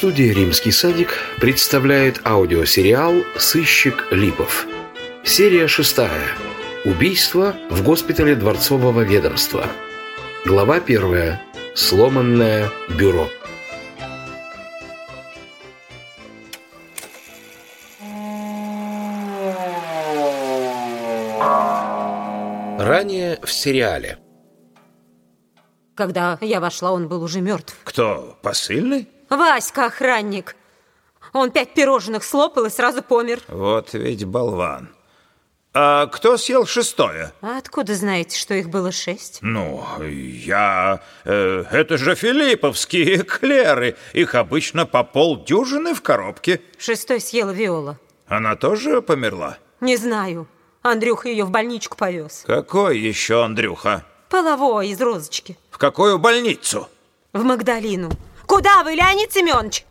Студия «Римский садик» представляет аудиосериал «Сыщик Липов». Серия 6. Убийство в госпитале дворцового ведомства. Глава 1. Сломанное бюро. Ранее в сериале. Когда я вошла, он был уже мертв. Кто? Посыльный? Васька, охранник. Он 5 пирожных слопал и сразу помер. Вот ведь болван. А кто съел 6-е? А откуда знаете, что их было 6? Ну, это же филипповские эклеры. Их обычно по полдюжины в коробке. 6-й съела Виола. Она тоже померла? Не знаю. Андрюха ее в больничку повез. Какой еще Андрюха? Половой, из Розочки. В какую больницу? В Магдалину. Куда вы, Леонид Семенович?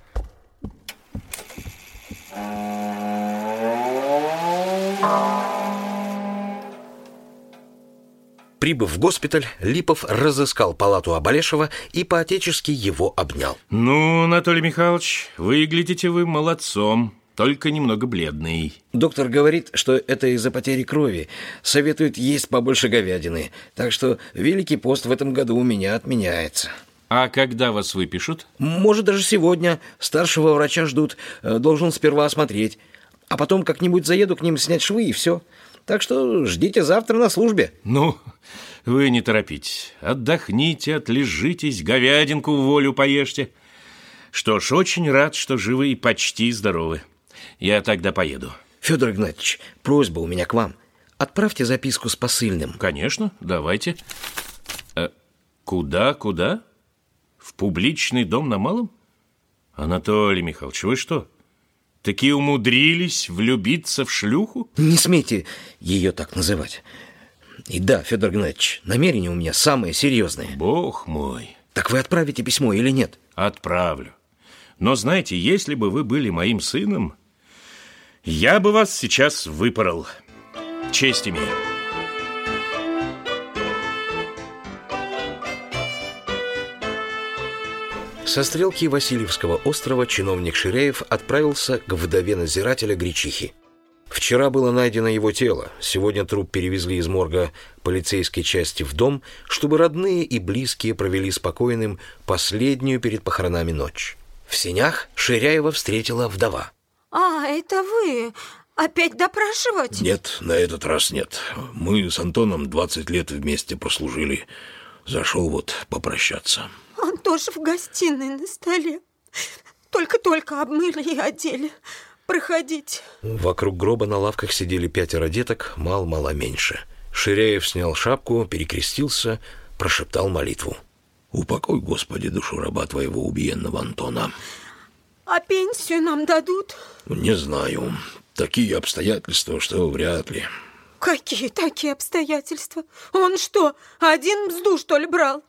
Прибыв в госпиталь, Липов разыскал палату Оболешева и по-отечески его обнял. Ну, Анатолий Михайлович, выглядите вы молодцом, только немного бледный. Доктор говорит, что это из-за потери крови. Советует есть побольше говядины. Так что Великий пост в этом году у меня отменяется. А когда вас выпишут? Может, даже сегодня. Старшего врача ждут. Должен сперва осмотреть. А потом как-нибудь заеду к ним снять швы и все. Так что ждите завтра на службе. Ну, вы не торопитесь. Отдохните, отлежитесь, говядинку в волю поешьте. Что ж, очень рад, что живы и почти здоровы. Я тогда поеду. Федор Игнатьевич, просьба у меня к вам. Отправьте записку с посыльным. Конечно, давайте. Куда? В публичный дом на Малом? Анатолий Михайлович, вы что, таки умудрились влюбиться в шлюху? Не смейте ее так называть. И да, Федор Игнатьевич, намерения у меня самые серьезные. Бог мой. Так вы отправите письмо или нет? Отправлю. Но знаете, если бы вы были моим сыном, я бы вас сейчас выпорол. Честь имею. Со стрелки Васильевского острова чиновник Ширяев отправился к вдове надзирателя Гречихи. Вчера было найдено его тело. Сегодня труп перевезли из морга полицейской части в дом, чтобы родные и близкие провели спокойным последнюю перед похоронами ночь. В сенях Ширяева встретила вдова. А, это вы? Опять допрашивать? Нет, на этот раз нет. Мы с Антоном 20 лет вместе прослужили. Зашел вот попрощаться. Он тоже в гостиной на столе. Только-только обмыли и одели. Проходите. Вокруг гроба на лавках сидели 5 деток, мало меньше. Ширяев снял шапку, перекрестился, прошептал молитву. Упокой, Господи, душу раба твоего убиенного Антона. А пенсию нам дадут? Не знаю. Такие обстоятельства, что вряд ли. Какие такие обстоятельства? Он что, один мзду, что ли, брал?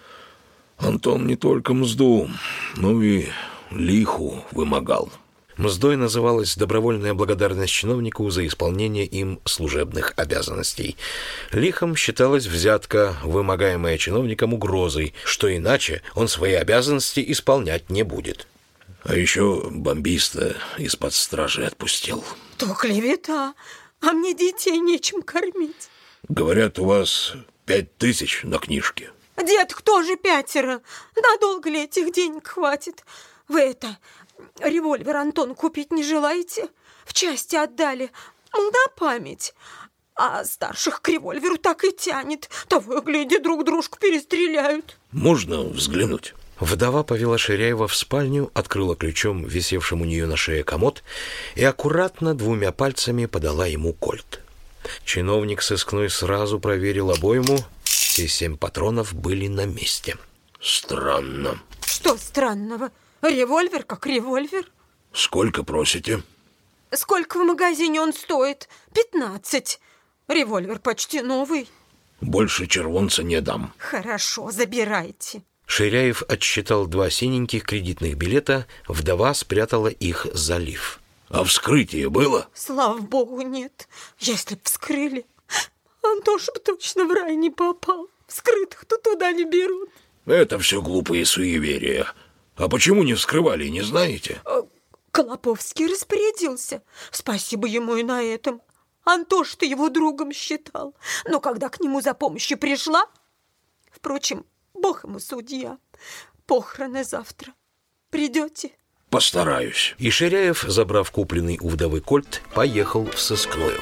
Антон не только мзду, но и лиху вымогал. Мздой называлась добровольная благодарность чиновнику за исполнение им служебных обязанностей. Лихом считалась взятка, вымогаемая чиновником угрозой, что иначе он свои обязанности исполнять не будет. А еще бомбиста из-под стражи отпустил. То клевета, а мне детей нечем кормить. Говорят, у вас 5000 на книжке. Деток тоже 5. Надолго ли этих денег хватит? Вы револьвер, Антон, купить не желаете? В части отдали, на память. А старших к револьверу так и тянет. Того и гляди, друг дружку перестреляют. Можно взглянуть? Вдова повела Ширяева в спальню, открыла ключом висевшим у нее на шее комод и аккуратно 2 пальцами подала ему кольт. Чиновник сыскной сразу проверил обойму. Все 7 патронов были на месте. Странно. Что странного? Револьвер как револьвер. Сколько просите? Сколько в магазине он стоит? 15. Револьвер почти новый. Больше червонца не дам. Хорошо, забирайте. Ширяев отсчитал 2 синеньких кредитных билета, вдова спрятала их за лиф. А вскрытие было? Слава богу, нет. Если б вскрыли, Антоша бы точно в рай не попал. Вскрытых-то туда не берут. Это все глупые суеверия. А почему не вскрывали, не знаете? Колоповский распорядился. Спасибо ему и на этом. Антош-то его другом считал. Но когда к нему за помощью пришла... Впрочем, бог ему судья. Похороны завтра. Придете? Постараюсь. И Ширяев, забрав купленный у вдовы кольт, поехал в сыскную.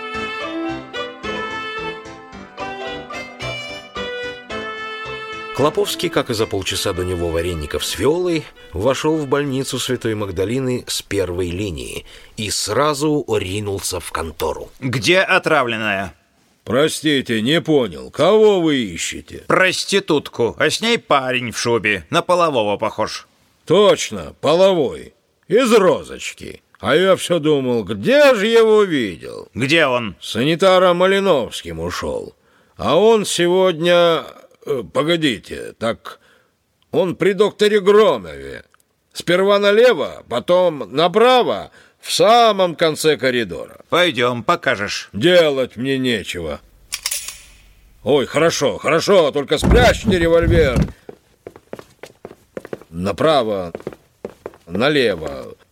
Клоповский, как и за полчаса до него Вареников с Виолой, вошел в больницу Святой Магдалины с первой линии и сразу ринулся в контору. Где отравленная? Простите, не понял. Кого вы ищете? Проститутку, а с ней парень в шубе, на полового похож. Точно, половой. Из розочки. А я все думал, где же его видел? Где он? С санитаром Малиновским ушел. А он сегодня... Погодите, так он при докторе Громове. Сперва налево, потом направо, в самом конце коридора. Пойдем, покажешь. Делать мне нечего. Ой, хорошо, хорошо, только спрячьте револьвер. Направо, налево.